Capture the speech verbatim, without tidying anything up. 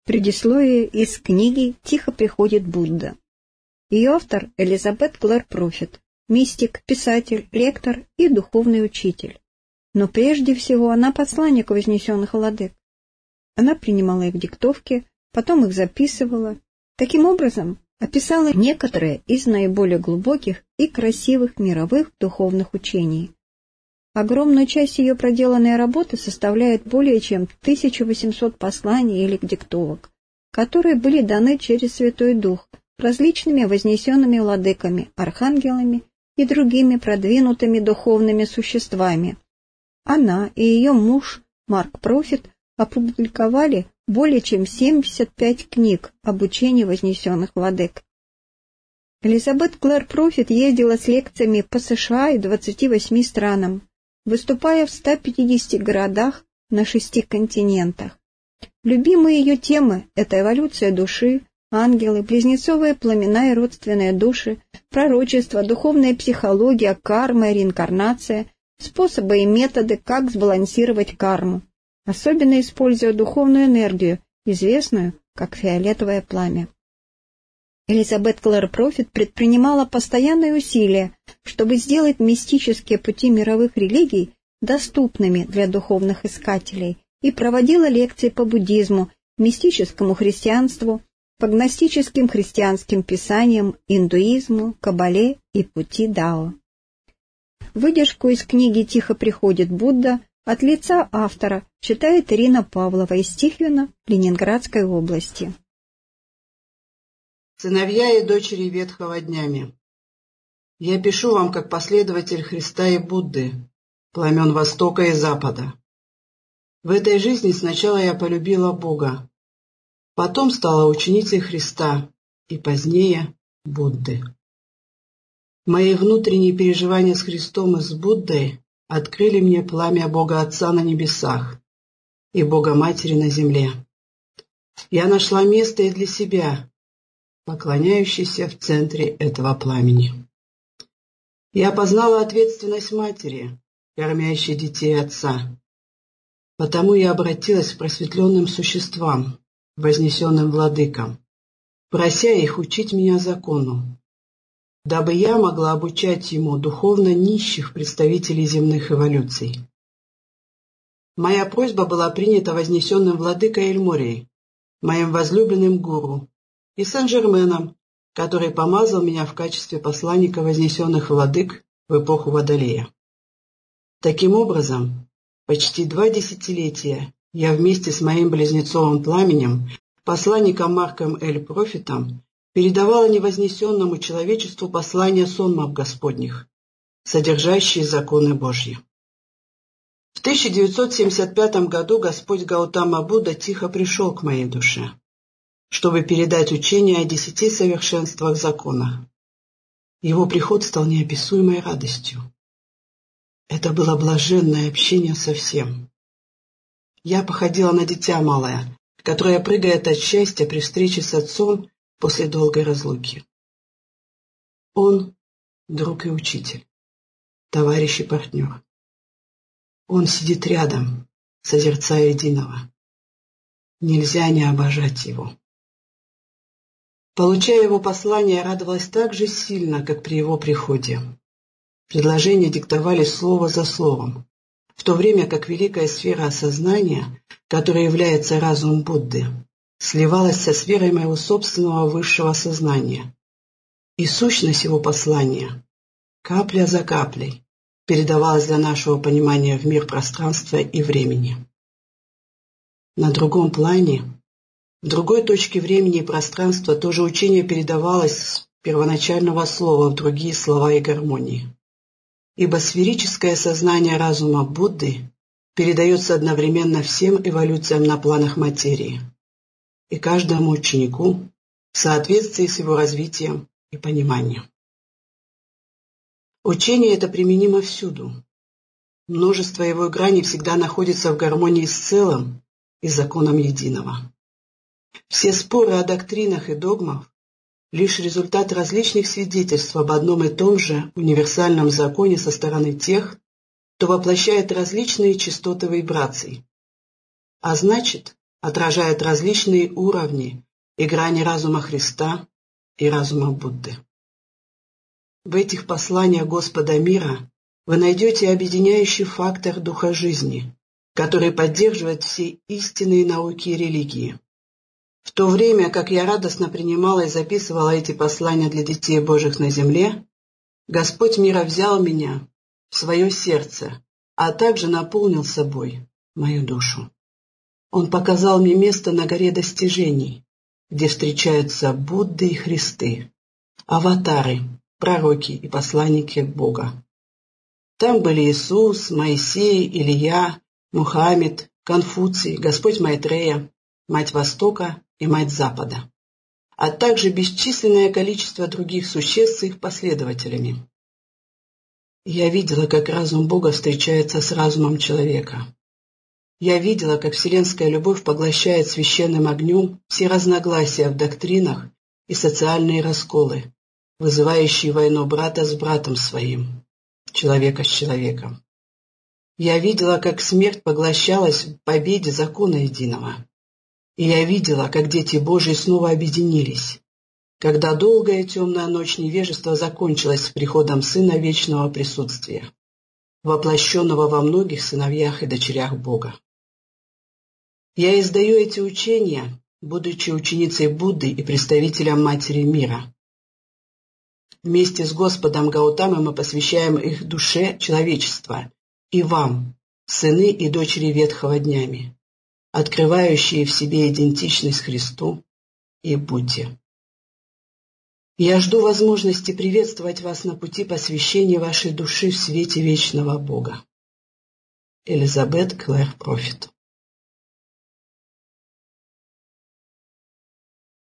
Предисловие из книги «Тихо приходит Будда». Ее автор Элизабет Клэр Профит, мистик, писатель, лектор и духовный учитель. Но прежде всего она посланник вознесенных владык. Она принимала их диктовки, потом их записывала. Таким образом, описала некоторые из наиболее глубоких и красивых мировых духовных учений. Огромную часть ее проделанной работы составляет более чем тысяча восемьсот посланий или диктовок, которые были даны через Святой Дух различными вознесенными владыками, архангелами и другими продвинутыми духовными существами. Она и ее муж Марк Профит опубликовали более чем семьдесят пять книг об учении вознесенных владык. Элизабет Клэр Профит ездила с лекциями по США и двадцати восьми странам, выступая в ста пятидесяти городах на шести континентах. Любимые ее темы – это эволюция души, ангелы, близнецовые пламена и родственные души, пророчество, духовная психология, карма и реинкарнация, способы и методы, как сбалансировать карму, особенно используя духовную энергию, известную как фиолетовое пламя. Элизабет Клэр Профит предпринимала постоянные усилия, чтобы сделать мистические пути мировых религий доступными для духовных искателей, и проводила лекции по буддизму, мистическому христианству, по гностическим христианским писаниям, индуизму, каббале и пути Дао. Выдержку из книги «Тихо приходит Будда» от лица автора читает Ирина Павлова из Тихвина, Ленинградской области. Сыновья и дочери ветхого днями, я пишу вам как последователь Христа и Будды, пламен Востока и Запада. В этой жизни сначала я полюбила Бога, потом стала ученицей Христа и позднее Будды. Мои внутренние переживания с Христом и с Буддой открыли мне пламя Бога Отца на небесах и Бога Матери на земле. Я нашла место и для себя, поклоняющийся в центре этого пламени. Я познала ответственность матери, кормящей детей отца. Потому я обратилась к просветленным существам, вознесенным владыкам, прося их учить меня закону, дабы я могла обучать ему духовно нищих представителей земных эволюций. Моя просьба была принята вознесенным владыкой Эльморией, моим возлюбленным гуру, и Сен-Жерменом, который помазал меня в качестве посланника вознесенных владык в эпоху Водолея. Таким образом, почти два десятилетия я вместе с моим близнецовым пламенем, посланником Марком Эль Профитом, передавала невознесенному человечеству послания сонмов Господних, содержащие законы Божьи. В тысяча девятьсот семьдесят пятом году Господь Гаутама Будда тихо пришел к моей душе, чтобы передать учение о десяти совершенствах закона. Его приход стал неописуемой радостью. Это было блаженное общение со всем. Я походила на дитя малое, которое прыгает от счастья при встрече с отцом после долгой разлуки. Он — друг и учитель, товарищ и партнер. Он сидит рядом, созерцая единого. Нельзя не обожать его. Получая его послание, я радовалась так же сильно, как при его приходе. Предложения диктовались слово за словом, в то время как великая сфера осознания, которая является разумом Будды, сливалась со сферой моего собственного высшего сознания. И сущность его послания, капля за каплей, передавалась для нашего понимания в мир пространства и времени. На другом плане, в другой точке времени и пространства тоже учение передавалось с первоначального слова в другие слова и гармонии. Ибо сферическое сознание разума Будды передается одновременно всем эволюциям на планах материи и каждому ученику в соответствии с его развитием и пониманием. Учение это применимо всюду. Множество его граней всегда находится в гармонии с целым и законом единого. Все споры о доктринах и догмах – лишь результат различных свидетельств об одном и том же универсальном законе со стороны тех, кто воплощает различные частоты вибраций, а значит, отражает различные уровни и грани разума Христа и разума Будды. В этих посланиях Господа мира вы найдете объединяющий фактор духа жизни, который поддерживает все истинные науки и религии. В то время, как я радостно принимала и записывала эти послания для детей Божьих на земле, Господь мира взял меня в свое сердце, а также наполнил собой мою душу. Он показал мне место на горе достижений, где встречаются Будды и Христы, аватары, пророки и посланники Бога. Там были Иисус, Моисей, Илья, Мухаммед, Конфуций, Господь Майтрея, Мать Востока и Мать Запада, а также бесчисленное количество других существ с их последователями. Я видела, как разум Бога встречается с разумом человека. Я видела, как вселенская любовь поглощает священным огнем все разногласия в доктринах и социальные расколы, вызывающие войну брата с братом своим, человека с человеком. Я видела, как смерть поглощалась в победе закона единого. И я видела, как дети Божьи снова объединились, когда долгая темная ночь невежества закончилась с приходом Сына Вечного Присутствия, воплощенного во многих сыновьях и дочерях Бога. Я издаю эти учения, будучи ученицей Будды и представителем Матери Мира. Вместе с Господом Гаутамой мы посвящаем их душе человечества и вам, сыны и дочери Ветхого днями, открывающие в себе идентичность Христу и Будде. Я жду возможности приветствовать вас на пути посвящения вашей души в свете вечного Бога. Элизабет Клэр Профит.